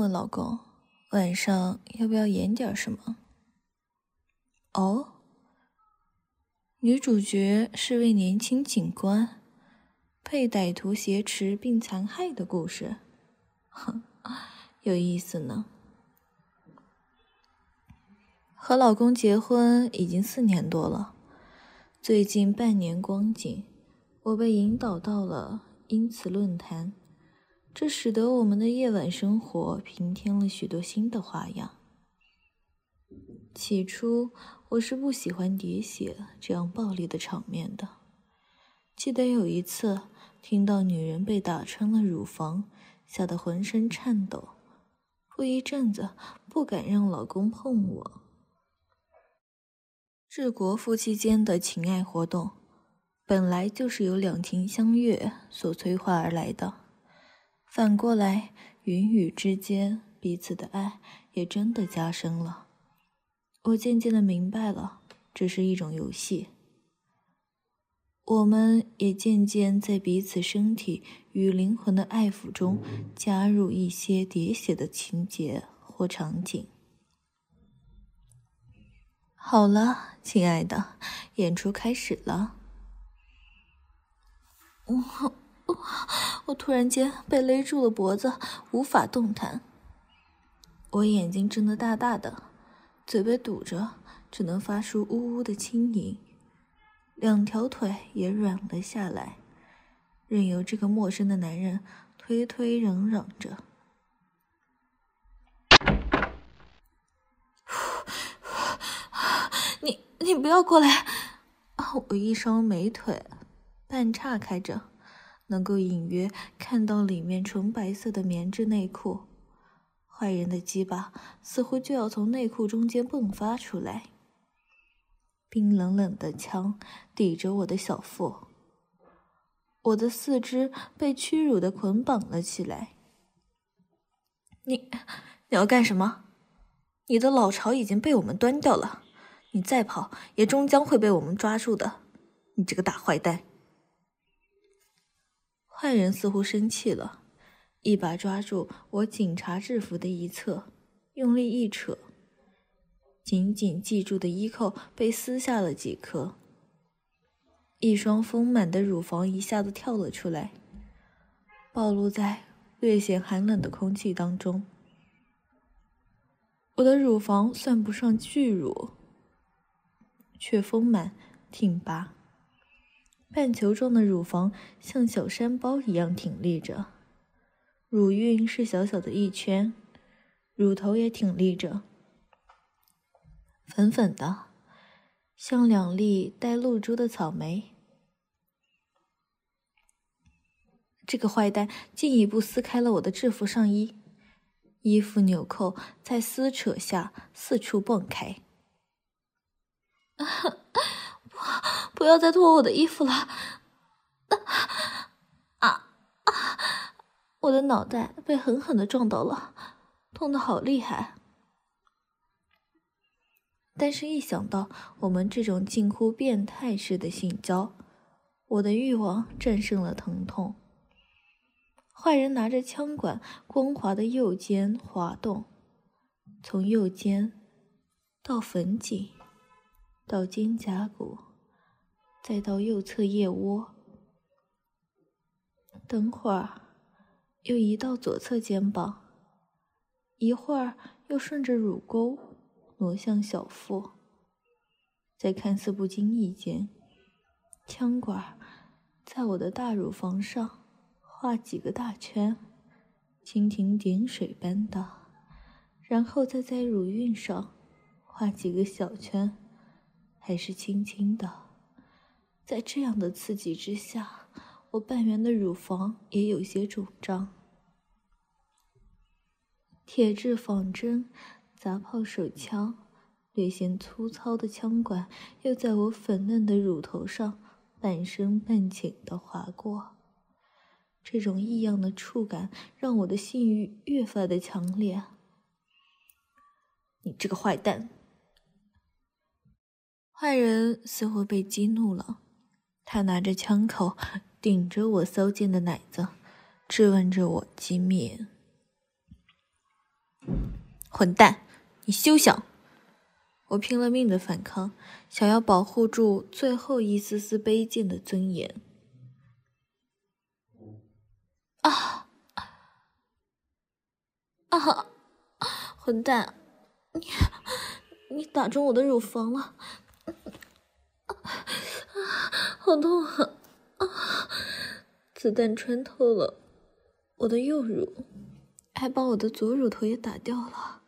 了，老公，晚上要不要演点什么？哦，女主角是位年轻警官，被歹徒挟持并残害的故事，哼，有意思呢。和老公结婚已经4年多了，最近半年光景，我被引导到了因此论坛，这使得我们的夜晚生活平添了许多新的花样。起初我是不喜欢喋血这样暴力的场面的，记得有一次听到女人被打穿了乳房，吓得浑身颤抖，不一阵子不敢让老公碰我。治国夫妻间的情爱活动本来就是由两情相悦所催化而来的，反过来云雨之间彼此的爱也真的加深了。我渐渐地明白了，这是一种游戏。我们也渐渐在彼此身体与灵魂的爱抚中加入一些喋血的情节或场景。好了，亲爱的，演出开始了。我突然间被勒住了脖子，无法动弹。我眼睛睁得大大的，嘴被堵着，只能发出呜呜的轻吟，两条腿也软了下来，任由这个陌生的男人推推嚷嚷着。你不要过来！我一双美腿半岔开着，能够隐约看到里面纯白色的棉质内裤。坏人的鸡巴似乎就要从内裤中间迸发出来，冰冷冷的枪抵着我的小腹，我的四肢被屈辱地捆绑了起来。你要干什么？你的老巢已经被我们端掉了，你再跑也终将会被我们抓住的，你这个大坏蛋！坏人似乎生气了，一把抓住我警察制服的一侧，用力一扯，紧紧系住的衣扣被撕下了几颗，一双丰满的乳房一下子跳了出来，暴露在略显寒冷的空气当中。我的乳房算不上巨乳，却丰满挺拔，半球状的乳房像小山包一样挺立着，乳晕是小小的一圈，乳头也挺立着，粉粉的，像2粒带露珠的草莓。这个坏蛋进一步撕开了我的制服上衣，衣服纽扣在撕扯下四处蹦开。不要再脱我的衣服了！我的脑袋被狠狠地撞到了，痛得好厉害。但是一想到我们这种近乎变态式的性交，我的欲望战胜了疼痛。坏人拿着枪管光滑的右肩滑动，从右肩到粉颈，到肩胛骨，再到右侧腋窝，等会儿又移到左侧肩膀，一会儿又顺着乳沟挪向小腹，在看似不经意间，枪管在我的大乳房上画几个大圈，蜻蜓点水般的，然后再在乳晕上画几个小圈，还是轻轻的。在这样的刺激之下，我半圆的乳房也有些肿胀。铁质仿真砸炮手枪，略显粗糙的枪管又在我粉嫩的乳头上半深半浅地划过。这种异样的触感让我的性欲越发的强烈。你这个坏蛋！坏人似乎被激怒了，他拿着枪口顶着我骚贱的奶子，质问着我机敏。 混蛋，你休想！我拼了命的反抗，想要保护住最后一丝丝卑贱的尊严。混蛋，你打中我的乳房了，好痛啊！子弹穿透了我的右乳，还把我的左乳头也打掉了。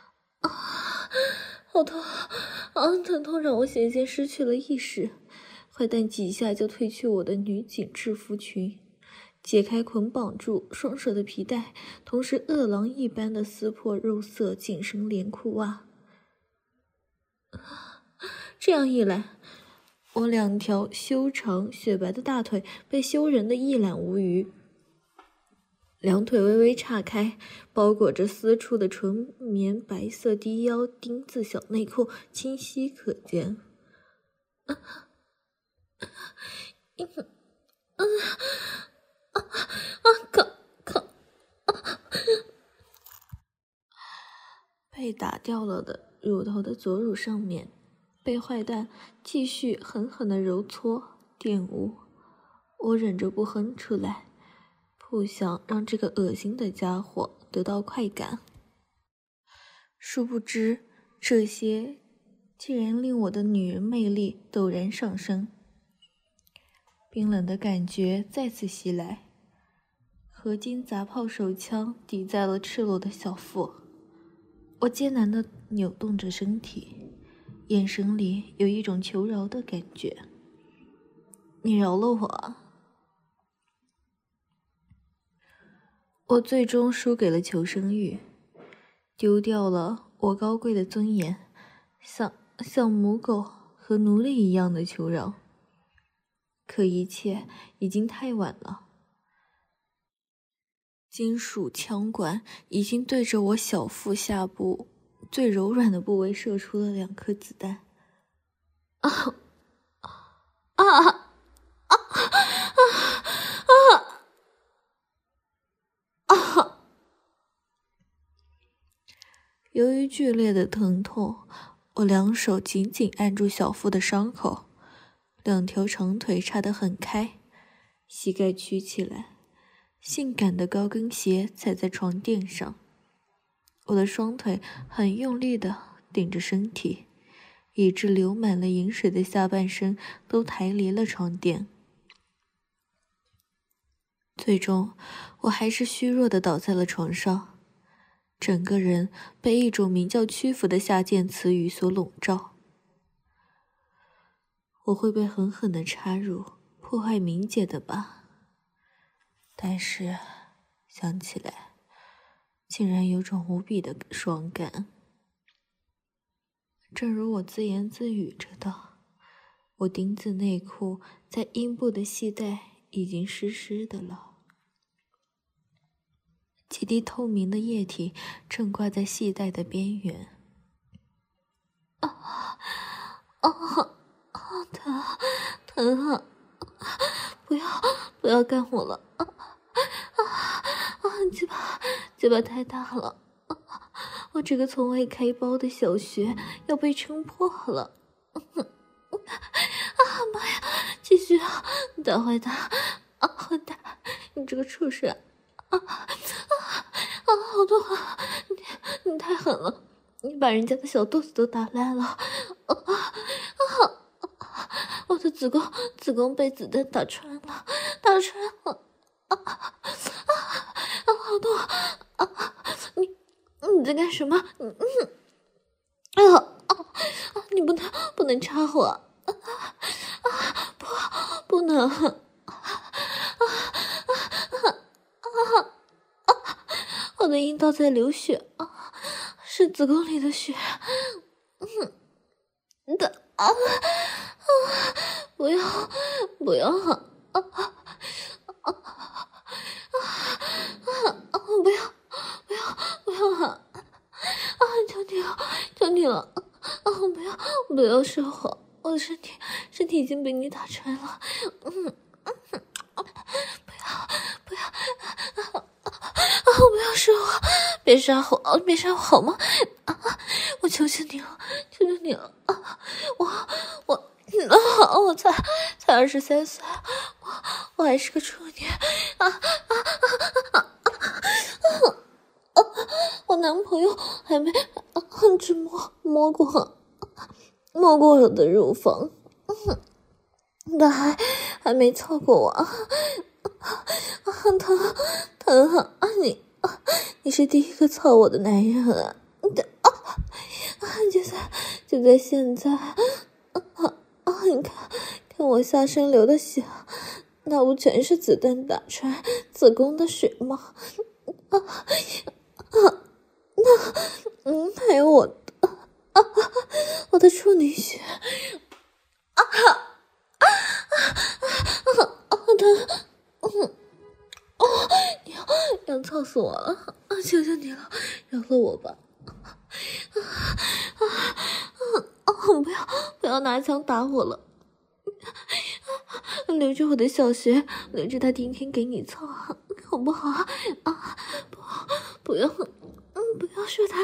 好痛疼痛让我险些失去了意识。坏蛋几下就褪去我的女警制服裙，解开捆绑住双手的皮带，同时饿狼一般的撕破肉色紧身连裤袜。这样一来，我2条修长雪白的大腿被羞人的一览无余。两腿微微岔开，包裹着私处的纯棉白色低腰丁字小内裤清晰可见。被打掉了的乳头的左乳上面，被坏蛋继续狠狠地揉搓玷污。我忍着不哼出来，不想让这个恶心的家伙得到快感。殊不知，这些竟然令我的女人魅力陡然上升。冰冷的感觉再次袭来，合金杂炮手枪抵在了赤裸的小腹。我艰难地扭动着身体，眼神里有一种求饶的感觉。你饶了我啊！我最终输给了求生欲，丢掉了我高贵的尊严，像母狗和奴隶一样的求饶。可一切已经太晚了，金属枪管已经对着我小腹下部最柔软的部位射出了2颗子弹。由于剧烈的疼痛，我2手紧紧按住小腹的伤口，2条长腿叉得很开，膝盖曲起来，性感的高跟鞋踩在床垫上。我的双腿很用力地顶着身体，以致流满了饮水的下半身都抬离了床垫。最终，我还是虚弱地倒在了床上，整个人被一种名叫屈服的下贱词语所笼罩。我会被狠狠地插入，破坏冥界的吧？但是想起来，竟然有种无比的爽感。正如我自言自语着的，我丁字内裤在阴部的系带已经湿湿的了。几滴透明的液体正挂在系带的边缘。疼啊！不要干我了！鸡巴太大了！我这个从未开包的小穴要被撑破了！妈呀！继续啊！大坏蛋！坏蛋！你这个畜生！好痛啊！你太狠了！你把人家的小肚子都打烂了！我的子宫被子弹打穿了！好痛！你在干什么？你不能插我！不能！我的阴道在流血，是子宫里的血。不要！不要！求你了！不要射我！我的身体已经被你打穿了！不要射我！ 别杀我，别杀我好吗？我求求你了，求求你了！我才23岁，我还是个处女我男朋友还没只摸过我的乳房，他还没操过我，疼啊！你是第一个操我的男人啊！就在现在你看我下身流的血，那不全是子弹打穿子宫的血吗？还有我的处女血，你要操死我了！求求你了，饶了我吧！不要拿枪打我了，留着我的小穴，留着他天天给你操，好不好？不要说他，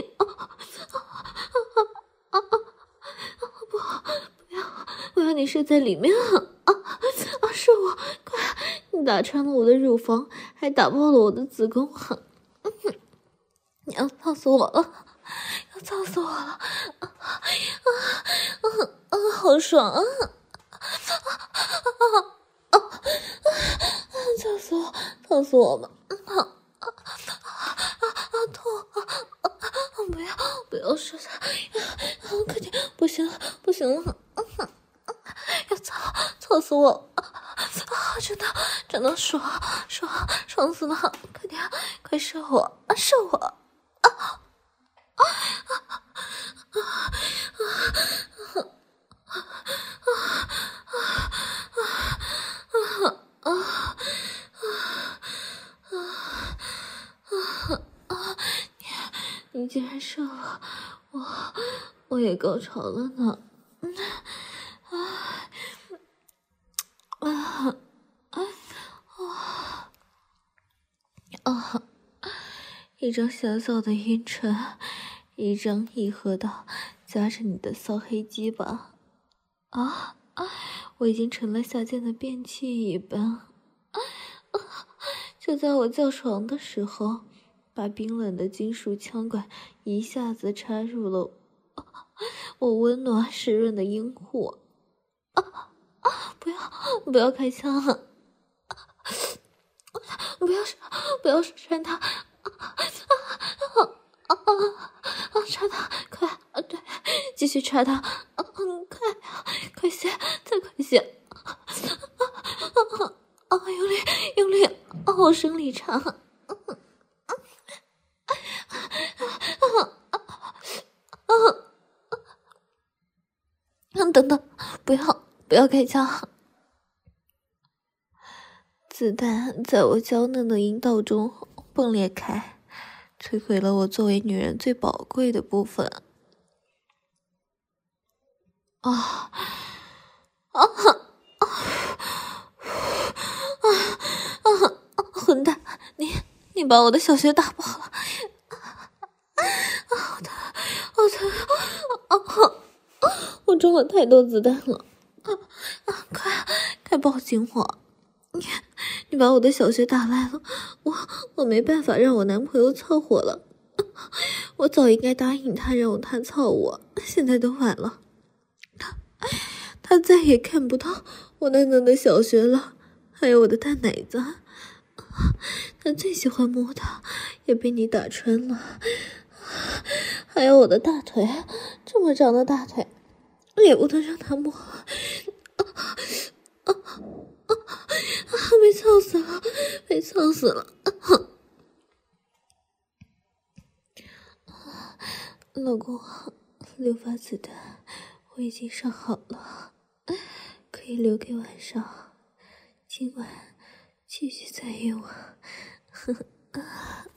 不要你射在里面射我！快，你打穿了我的乳房，还打爆了我的子宫，你要操死我了！要操死我了！好爽啊！操死我吧！痛！不要射他！快点！不行了！要操死我！真的爽死了！快点，快射我！射我！你竟然射了我也高潮了呢！一张小小的阴唇，一张一合的夹着你的骚黑鸡巴，我已经成了下贱的便器一般。就在我叫床的时候，把冰冷的金属枪管一下子插入了我温暖湿润的阴户。不要开枪了！不要穿它！插它！快！对，继续插它！快些！再快些！用力！我生理长！等等，不要开枪！子弹在我娇嫩的阴道中迸裂开，摧毁了我作为女人最宝贵的部分。混蛋！你把我的小穴打爆了！好疼！我中了太多子弹了！快抱紧我！你把我的小穴打烂了，我没办法让我男朋友操我了。我早应该答应他让他操我，现在都晚了。他再也看不到我嫩嫩的小穴了，还有我的大奶子。他最喜欢摸的也被你打穿了，还有我的大腿，这么长的大腿也不能让他摸。被操死了！老公，6发子弹我已经上好了，可以留给晚上，今晚继续再用。